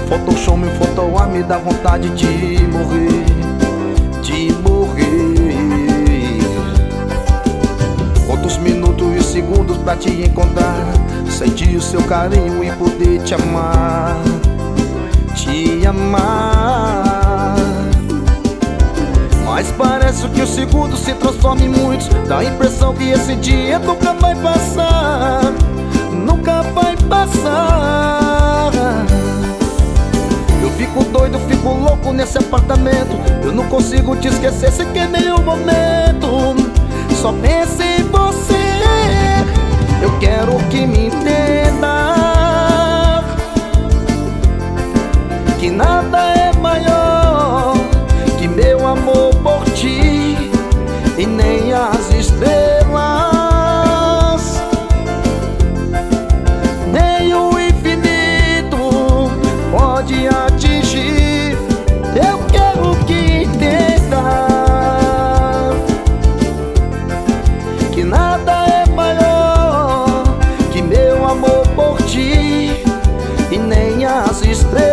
Photoshop, me fotoar, me dá vontade de morrer, de morrer. Quantos minutos e segundos pra te encontrar, sentir o seu carinho e poder te amar, te amar. Mas parece que os segundos se transformam em muitos, dá a impressão que esse dia nunca vai passar, nunca vai passar. Eu fico doido, fico louco nesse apartamento, eu não consigo te esquecer sequer nenhum momento. Só penso em você, eu quero que me entenda, que nada é maior que meu amor por ti, e nem as estrelas, nem o infinito pode atingir. Eu quero que entenda que nada é maior que meu amor por ti, e nem as estrelas,